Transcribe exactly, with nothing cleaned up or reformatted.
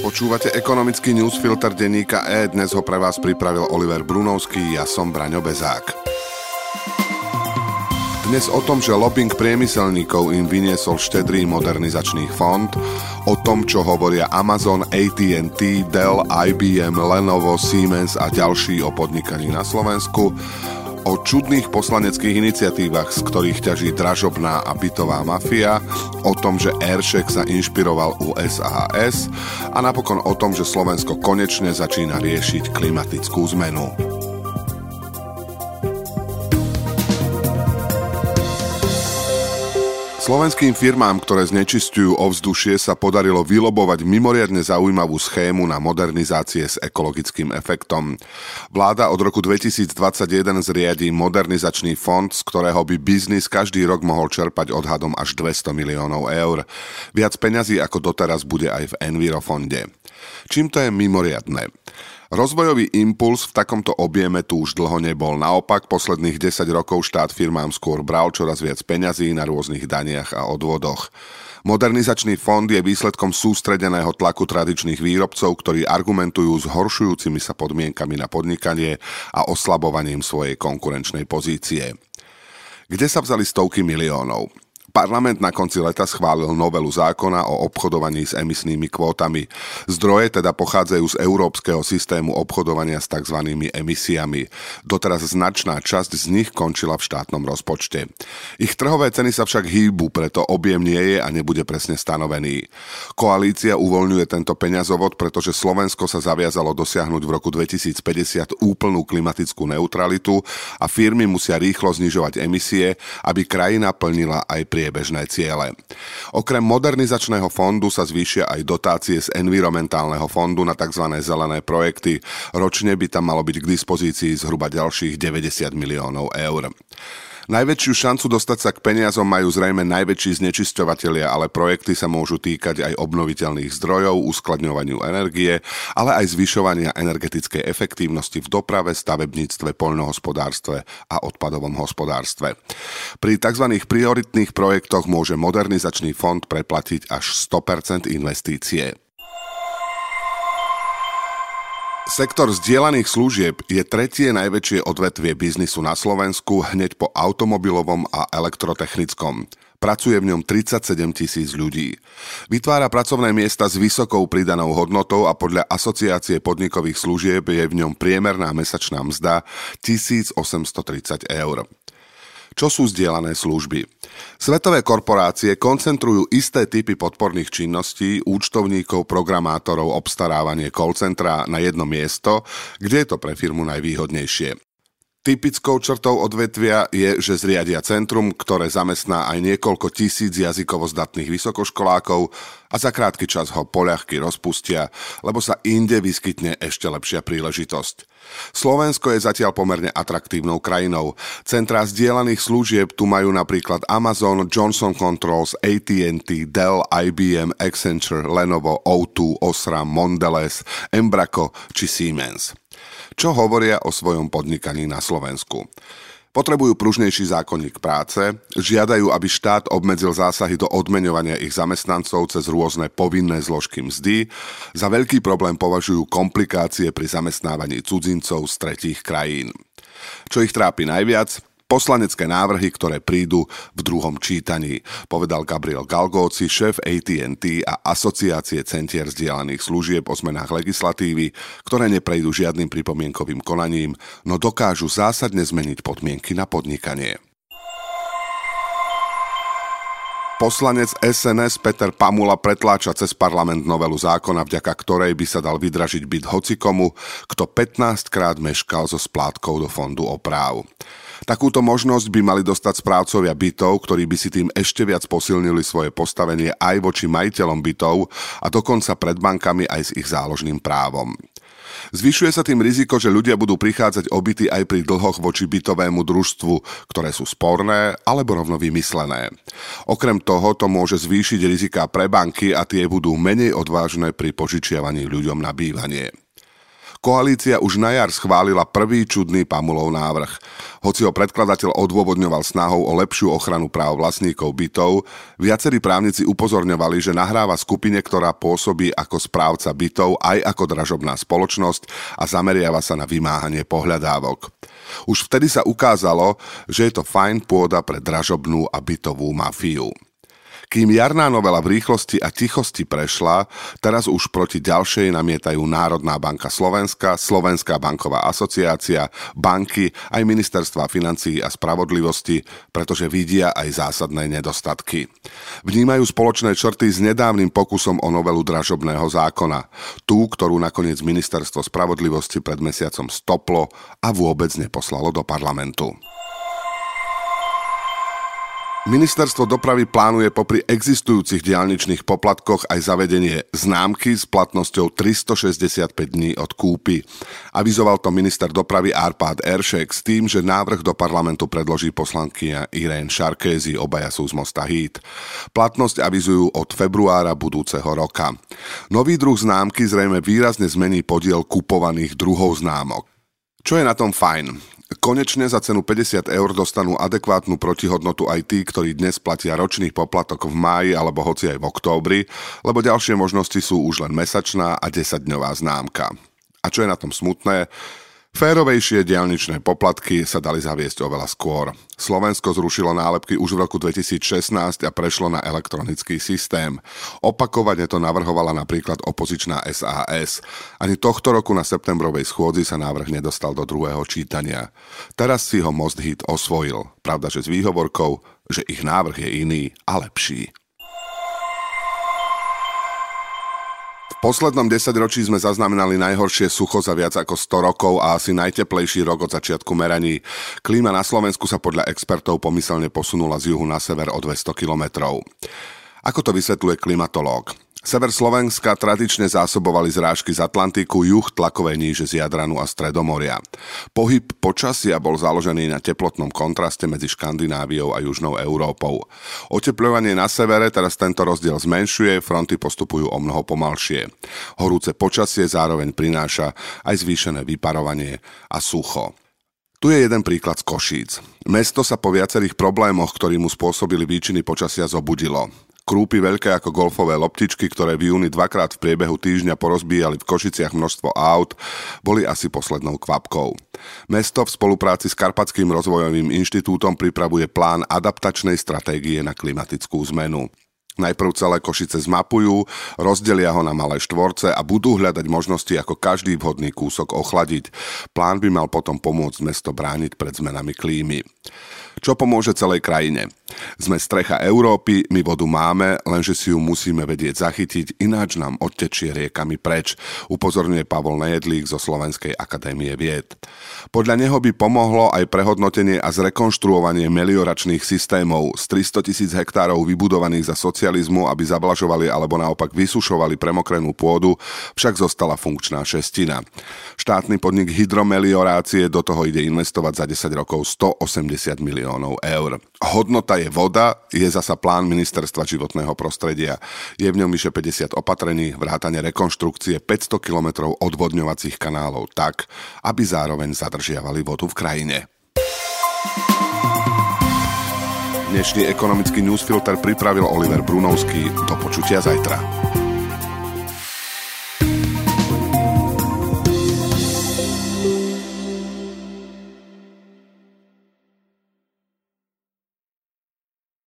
Počúvate ekonomický newsfilter denníka E, dnes ho pre vás pripravil Oliver Brunovský, ja som Braňo Bezák. Dnes o tom, že lobbying priemyselníkov im vyniesol štedrý modernizačný fond, o tom, čo hovoria Amazon, á té and té, Dell, í bé em, Lenovo, Siemens a ďalší o podnikaní na Slovensku, o čudných poslaneckých iniciatívach, z ktorých ťaží dražobná a bytová mafia, o tom, že Aircheck sa inšpiroval u es a es a napokon o tom, že Slovensko konečne začína riešiť klimatickú zmenu. Slovenským firmám, ktoré znečisťujú ovzdušie, sa podarilo vylobovať mimoriadne zaujímavú schému na modernizácie s ekologickým efektom. Vláda od roku dvetisícdvadsaťjeden zriadí modernizačný fond, z ktorého by biznis každý rok mohol čerpať odhadom až dvesto miliónov eur. Viac peňazí ako doteraz bude aj v Envirofonde. Čím to je mimoriadne? Rozvojový impuls v takomto objeme tu už dlho nebol. Naopak, posledných desať rokov štát firmám skôr bral čoraz viac peňazí na rôznych daniach a odvodoch. Modernizačný fond je výsledkom sústredeného tlaku tradičných výrobcov, ktorí argumentujú zhoršujúcimi sa podmienkami na podnikanie a oslabovaním svojej konkurenčnej pozície. Kde sa vzali stovky miliónov? Parlament na konci leta schválil novelu zákona o obchodovaní s emisnými kvótami. Zdroje teda pochádzajú z európskeho systému obchodovania s tzv. Emisiami. Doteraz značná časť z nich končila v štátnom rozpočte. Ich trhové ceny sa však hýbu, preto objem nie je a nebude presne stanovený. Koalícia uvoľňuje tento peňazovod, pretože Slovensko sa zaviazalo dosiahnuť v roku dvetisícpäťdesiat úplnú klimatickú neutralitu a firmy musia rýchlo znižovať emisie, aby krajina plnila aj pri priebežné ciele. Okrem modernizačného fondu sa zvýšia aj dotácie z environmentálneho fondu na tzv. Zelené projekty. Ročne by tam malo byť k dispozícii zhruba ďalších deväťdesiat miliónov eur. Najväčšiu šancu dostať sa k peniazom majú zrejme najväčší znečisťovatelia, ale projekty sa môžu týkať aj obnoviteľných zdrojov, uskladňovaniu energie, ale aj zvyšovania energetickej efektívnosti v doprave, stavebníctve, poľnohospodárstve a odpadovom hospodárstve. Pri tzv. Prioritných projektoch môže modernizačný fond preplatiť až sto percent investície. Sektor zdieľaných služieb je tretie najväčšie odvetvie biznisu na Slovensku hneď po automobilovom a elektrotechnickom. Pracuje v ňom tridsaťsedem tisíc ľudí. Vytvára pracovné miesta s vysokou pridanou hodnotou a podľa Asociácie podnikových služieb je v ňom priemerná mesačná mzda tisícosemstotridsať eur. Čo sú zdieľané služby? Svetové korporácie koncentrujú isté typy podporných činností, účtovníkov, programátorov, obstarávanie call centra na jedno miesto, kde je to pre firmu najvýhodnejšie. Typickou črtou odvetvia je, že zriadia centrum, ktoré zamestná aj niekoľko tisíc jazykovo zdatných vysokoškolákov a za krátky čas ho poľahky rozpustia, lebo sa inde vyskytne ešte lepšia príležitosť. Slovensko je zatiaľ pomerne atraktívnou krajinou. Centrá zdieľaných služieb tu majú napríklad Amazon, Johnson Controls, á té and té, Dell, í bé em, Accenture, Lenovo, ó dva, Osram, Mondelez, Embraco či Siemens. Čo hovoria o svojom podnikaní na Slovensku? Potrebujú pružnejší zákonník práce, žiadajú, aby štát obmedzil zásahy do odmeňovania ich zamestnancov cez rôzne povinné zložky mzdy, za veľký problém považujú komplikácie pri zamestnávaní cudzincov z tretích krajín. Čo ich trápi najviac? Poslanecké návrhy, ktoré prídu v druhom čítaní, povedal Gabriel Galgóci, šéf á té and té a Asociácie centier zdieľaných služieb o zmenách legislatívy, ktoré neprejdú žiadnym pripomienkovým konaním, no dokážu zásadne zmeniť podmienky na podnikanie. Poslanec es en es Peter Pamula pretláča cez parlament novelu zákona, vďaka ktorej by sa dal vydražiť byt hocikomu, kto pätnásťkrát meškal so splátkou do fondu opráv. Takúto možnosť by mali dostať správcovia bytov, ktorí by si tým ešte viac posilnili svoje postavenie aj voči majiteľom bytov a dokonca pred bankami aj s ich záložným právom. Zvyšuje sa tým riziko, že ľudia budú prichádzať o byty aj pri dlhoch voči bytovému družstvu, ktoré sú sporné alebo rovno vymyslené. Okrem toho to môže zvýšiť riziká pre banky a tie budú menej odvážne pri požičiavaní ľuďom na bývanie. Koalícia už na jar schválila prvý čudný Pamulov návrh. Hoci ho predkladateľ odôvodňoval snahou o lepšiu ochranu práv vlastníkov bytov, viacerí právnici upozorňovali, že nahráva skupine, ktorá pôsobí ako správca bytov aj ako dražobná spoločnosť a zameriava sa na vymáhanie pohľadávok. Už vtedy sa ukázalo, že je to fajn pôda pre dražobnú a bytovú mafiu. Kým jarná novela v rýchlosti a tichosti prešla, teraz už proti ďalšej namietajú Národná banka Slovenska, Slovenská banková asociácia, banky, aj ministerstva financií a spravodlivosti, pretože vidia aj zásadné nedostatky. Vnímajú spoločné črty s nedávnym pokusom o novelu dražobného zákona, tú, ktorú nakoniec ministerstvo spravodlivosti pred mesiacom stoplo a vôbec neposlalo do parlamentu. Ministerstvo dopravy plánuje popri existujúcich diaľničných poplatkoch aj zavedenie známky s platnosťou tristošesťdesiatpäť dní od kúpy. Avizoval to minister dopravy Árpád Eršek s tým, že návrh do parlamentu predloží poslankyňa Irén Šarkézy, obaja sú z Mosta Híd. Platnosť avizujú od februára budúceho roka. Nový druh známky zrejme výrazne zmení podiel kupovaných druhov známok. Čo je na tom fajn? Konečne za cenu päťdesiat eur dostanú adekvátnu protihodnotu aj tí, ktorí dnes platia ročný poplatok v máji alebo hoci aj v októbri, lebo ďalšie možnosti sú už len mesačná a desaťdňová známka. A čo je na tom smutné? Férovejšie diaľničné poplatky sa dali zaviesť oveľa skôr. Slovensko zrušilo nálepky už v roku dvetisícšestnásť a prešlo na elektronický systém. Opakovane to navrhovala napríklad opozičná es a es. Ani tohto roku na septembrovej schôdzi sa návrh nedostal do druhého čítania. Teraz si ho Most Híd osvojil, pravda, že s výhovorkou, že ich návrh je iný a lepší. V poslednom desaťročí sme zaznamenali najhoršie sucho za viac ako sto rokov a asi najteplejší rok od začiatku meraní. Klíma na Slovensku sa podľa expertov pomyselne posunula z juhu na sever o dvesto kilometrov. Ako to vysvetľuje klimatológ? Sever Slovenska tradične zásobovali zrážky z Atlantiku, juh tlakové níže z Jadranu a Stredomoria. Pohyb počasia bol založený na teplotnom kontraste medzi Škandináviou a južnou Európou. Otepľovanie na severe teraz tento rozdiel zmenšuje, fronty postupujú omnoho pomalšie. Horúce počasie zároveň prináša aj zvýšené vyparovanie a sucho. Tu je jeden príklad z Košíc. Mesto sa po viacerých problémoch, ktorí mu spôsobili výčiny počasia, zobudilo. Krúpy veľké ako golfové loptičky, ktoré v júni dvakrát v priebehu týždňa porozbíjali v Košiciach množstvo aut, boli asi poslednou kvapkou. Mesto v spolupráci s Karpatským rozvojovým inštitútom pripravuje plán adaptačnej stratégie na klimatickú zmenu. Najprv celé Košice zmapujú, rozdelia ho na malé štvorce a budú hľadať možnosti, ako každý vhodný kúsok ochladiť. Plán by mal potom pomôcť mesto brániť pred zmenami klímy. Čo pomôže celej krajine? Sme strecha Európy, my vodu máme, lenže si ju musíme vedieť zachytiť, ináč nám odtečie riekami preč, upozorňuje Pavol Nejedlík zo Slovenskej akadémie vied. Podľa neho by pomohlo aj prehodnotenie a zrekonštruovanie melioračných systémov z tristotisíc hektárov vybudovaných za socializmu, aby zablažovali alebo naopak vysušovali premokrenú pôdu, však zostala funkčná šestina. Štátny podnik hydromeliorácie do toho ide investovať za desať rokov stoosemdesiat miliónov eur. Hodnota je voda, je zasa plán ministerstva životného prostredia. Je v ňom vyše päťdesiat opatrení, vrátane rekonštrukcie päťsto kilometrov odvodňovacích kanálov tak, aby zároveň zadržiavali vodu v krajine. Dnešný ekonomický newsfilter pripravil Oliver Brunovský. Do počutia zajtra.